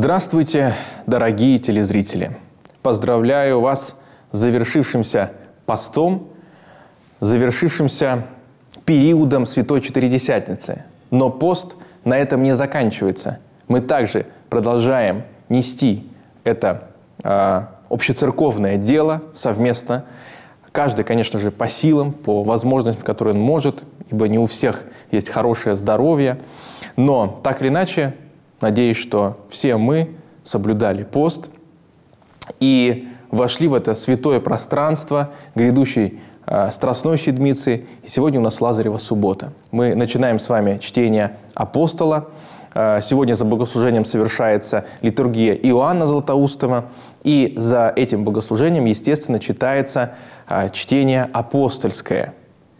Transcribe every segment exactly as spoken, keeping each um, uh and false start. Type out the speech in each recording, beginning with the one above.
Здравствуйте, дорогие телезрители! Поздравляю вас с завершившимся постом, завершившимся периодом Святой Четыредесятницы. Но пост на этом не заканчивается. Мы также продолжаем нести это э, общецерковное дело совместно. Каждый, конечно же, по силам, по возможностям, которые он может, ибо не у всех есть хорошее здоровье. Но так или иначе, надеюсь, что все мы соблюдали пост и вошли в это святое пространство грядущей э, Страстной Седмицы. И сегодня у нас Лазарева суббота. Мы начинаем с вами чтение апостола. Э, сегодня за богослужением совершается литургия Иоанна Златоустова. И за этим богослужением, естественно, читается э, чтение апостольское.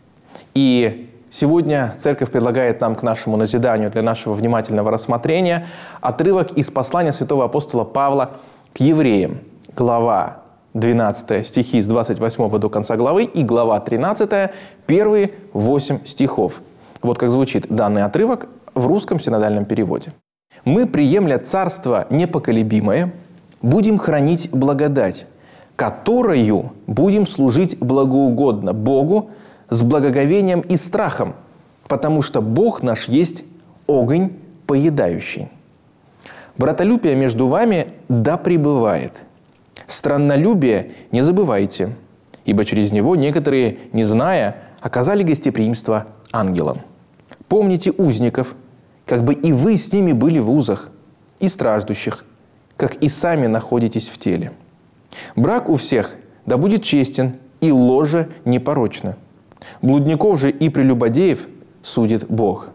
И сегодня Церковь предлагает нам к нашему назиданию, для нашего внимательного рассмотрения, отрывок из послания святого апостола Павла к евреям. Глава двенадцатая, стихи с двадцать восьмого до конца главы, и глава тринадцатая, первые восемь стихов. Вот как звучит данный отрывок в русском синодальном переводе. «Мы, приемля царство непоколебимое, будем хранить благодать, которою будем служить благоугодно Богу, с благоговением и страхом, потому что Бог наш есть огонь поедающий. Братолюбие между вами да пребывает. Страннолюбие не забывайте, ибо через него некоторые, не зная, оказали гостеприимство ангелам. Помните узников, как бы и вы с ними были в узах, и страждущих, как и сами находитесь в теле. Брак у всех да будет честен, и ложа непорочна. Блудников же и прелюбодеев судит Бог.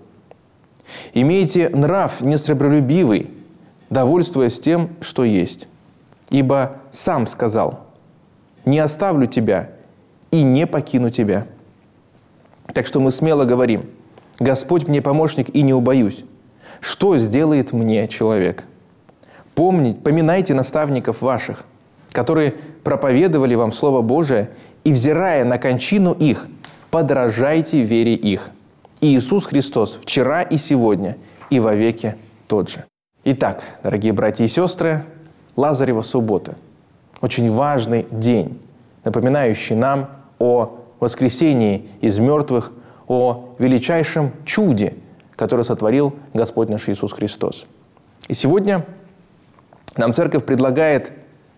Имейте нрав несребролюбивый, довольствуясь тем, что есть. Ибо сам сказал: не оставлю тебя и не покину тебя. Так что мы смело говорим: Господь мне помощник и не убоюсь. Что сделает мне человек? Помните, поминайте наставников ваших, которые проповедовали вам Слово Божие, и, взирая на кончину их, подражайте вере их. Иисус Христос вчера и сегодня, и вовеки тот же». Итак, дорогие братья и сестры, Лазарева суббота. Очень важный день, напоминающий нам о воскресении из мертвых, о величайшем чуде, которое сотворил Господь наш Иисус Христос. И сегодня нам Церковь предлагает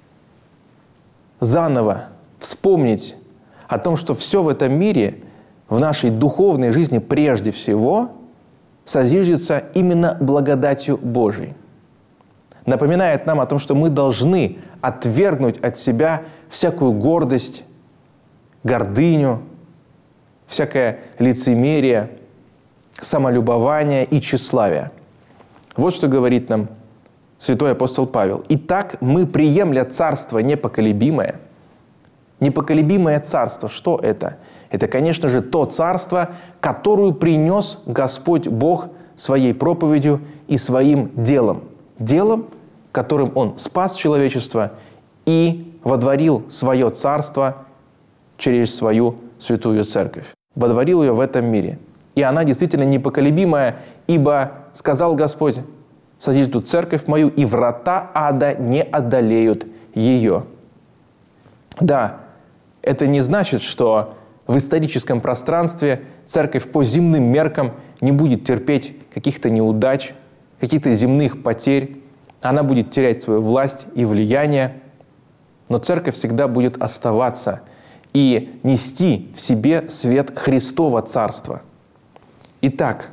заново вспомнить о том, что все в этом мире, в нашей духовной жизни прежде всего, созиждется именно благодатью Божией. Напоминает нам о том, что мы должны отвергнуть от себя всякую гордость, гордыню, всякое лицемерие, самолюбование и тщеславие. Вот что говорит нам святой апостол Павел. «Итак, мы, приемля царство непоколебимое». Непоколебимое царство, что это? Это, конечно же, то царство, которое принес Господь Бог своей проповедью и своим делом. Делом, которым Он спас человечество и водворил свое царство через свою святую церковь. Водворил ее в этом мире. И она действительно непоколебимая, ибо сказал Господь: «Созижду церковь мою, и врата ада не одолеют ее». Да, это не значит, что в историческом пространстве церковь по земным меркам не будет терпеть каких-то неудач, каких-то земных потерь. Она будет терять свою власть и влияние. Но церковь всегда будет оставаться и нести в себе свет Христова Царства. Итак,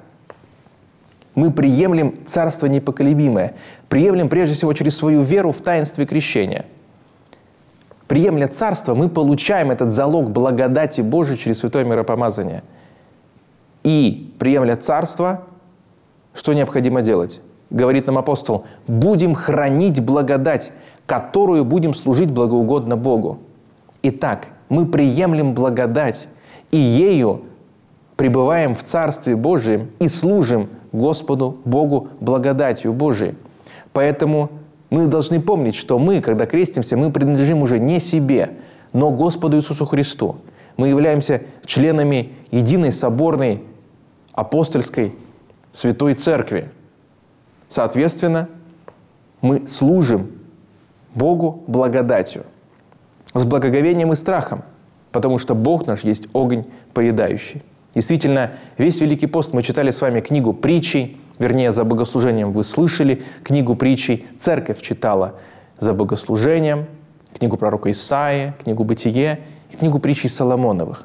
мы приемлем царство непоколебимое. Приемлем прежде всего через свою веру в таинстве крещения. Приемля царство, мы получаем этот залог благодати Божией через святое миропомазание. И, приемля царство, что необходимо делать? Говорит нам апостол: будем хранить благодать, которую будем служить благоугодно Богу. Итак, мы приемлем благодать, и ею пребываем в Царстве Божием и служим Господу Богу благодатью Божией. Поэтому мы должны помнить, что мы, когда крестимся, мы принадлежим уже не себе, но Господу Иисусу Христу. Мы являемся членами единой соборной апостольской Святой Церкви. Соответственно, Мы служим Богу благодатью, с благоговением и страхом, потому что Бог наш есть огонь поедающий. Действительно, весь Великий пост мы читали с вами книгу притчей, вернее, за богослужением вы слышали книгу притчей, церковь читала за богослужением, книгу пророка Исаии, книгу Бытие и книгу притчей Соломоновых.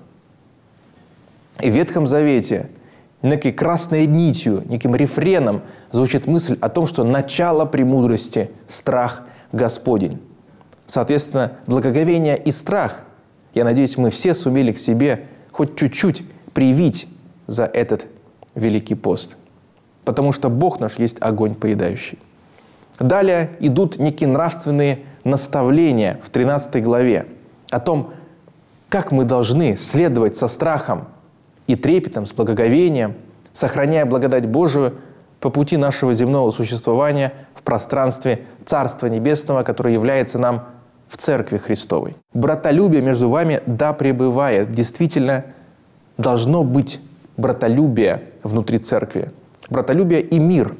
И в Ветхом Завете некой красной нитью, неким рефреном звучит мысль о том, что начало премудрости – страх Господень. Соответственно, благоговение и страх, я надеюсь, мы все сумели к себе хоть чуть-чуть привить за этот Великий пост. Потому что Бог наш есть огонь поедающий. Далее идут некие нравственные наставления в тринадцатой главе о том, как мы должны следовать со страхом и трепетом, с благоговением, сохраняя благодать Божию по пути нашего земного существования в пространстве Царства Небесного, которое является нам в Церкви Христовой. Братолюбие между вами да пребывает. Действительно, должно быть братолюбие внутри Церкви. Братолюбие и мир.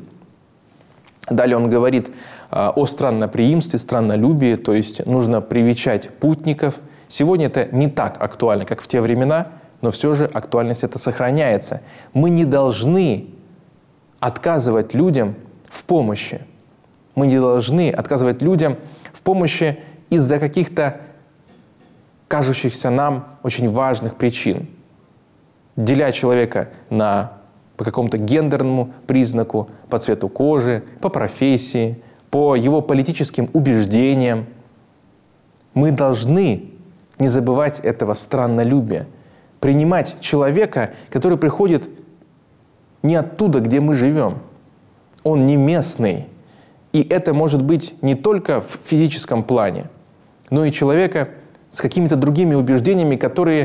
Далее он говорит о странноприимстве, страннолюбии, то есть нужно привечать путников. Сегодня это не так актуально, как в те времена, но все же актуальность эта сохраняется. Мы не должны отказывать людям в помощи. Мы не должны отказывать людям в помощи из-за каких-то кажущихся нам очень важных причин. Деля человека на, по какому-то гендерному признаку, по цвету кожи, по профессии, по его политическим убеждениям. Мы должны не забывать этого страннолюбия, принимать человека, который приходит не оттуда, где мы живем. Он не местный. И это может быть не только в физическом плане, но и человека с какими-то другими убеждениями, которые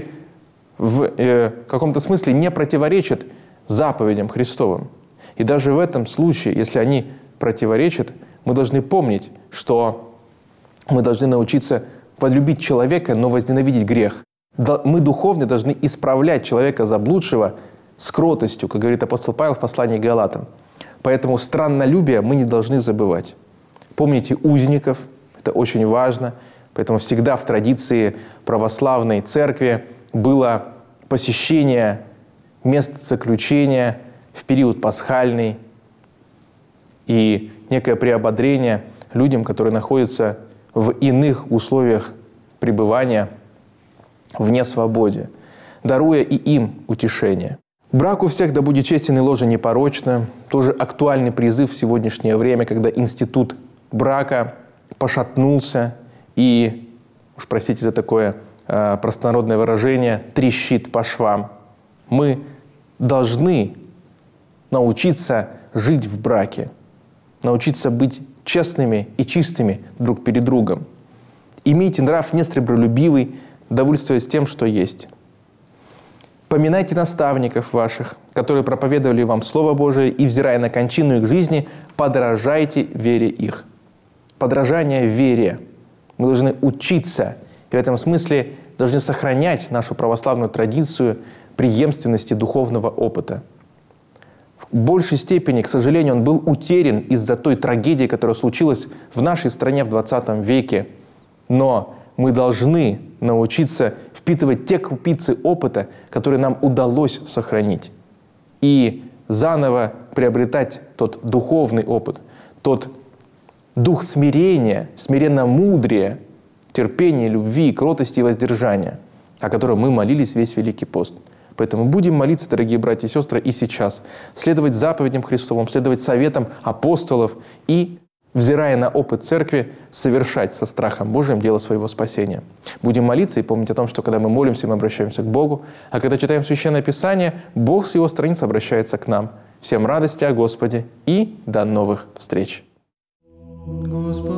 в э, каком-то смысле не противоречат заповедям Христовым. И даже в этом случае, если они противоречат, мы должны помнить, что мы должны научиться полюбить человека, но возненавидеть грех. Мы духовно должны исправлять человека заблудшего с кротостью, как говорит апостол Павел в послании к Галатам. Поэтому страннолюбие мы не должны забывать. Помните узников, это очень важно. Поэтому всегда в традиции православной церкви было посещение мест заключения в период пасхальный и некое приободрение людям, которые находятся в иных условиях пребывания вне свободы, даруя и им утешение. Брак у всех да будет честен и ложа непорочна. Тоже актуальный призыв в сегодняшнее время, когда институт брака пошатнулся и, уж простите за такое э, простонародное выражение, трещит по швам. Мы должны научиться жить в браке, научиться быть честными и чистыми друг перед другом. Имейте нрав несребролюбивый, довольствуясь тем, что есть. Поминайте наставников ваших, которые проповедовали вам Слово Божие, и, взирая на кончину их жизни, подражайте вере их. Подражание вере. Мы должны учиться, и в этом смысле должны сохранять нашу православную традицию преемственности духовного опыта. В большей степени, к сожалению, он был утерян из-за той трагедии, которая случилась в нашей стране в двадцатом веке. Но мы должны научиться впитывать те крупицы опыта, которые нам удалось сохранить, и заново приобретать тот духовный опыт, тот дух смирения, смиренно-мудрия, терпения, любви, кротости и воздержания, о котором мы молились весь Великий пост. Поэтому будем молиться, дорогие братья и сестры, и сейчас, следовать заповедям Христовым, следовать советам апостолов и, взирая на опыт Церкви, совершать со страхом Божиим дело своего спасения. Будем молиться и помнить о том, что когда мы молимся, мы обращаемся к Богу, а когда читаем Священное Писание, Бог с Его страниц обращается к нам. Всем радости о Господе и до новых встреч! Господи.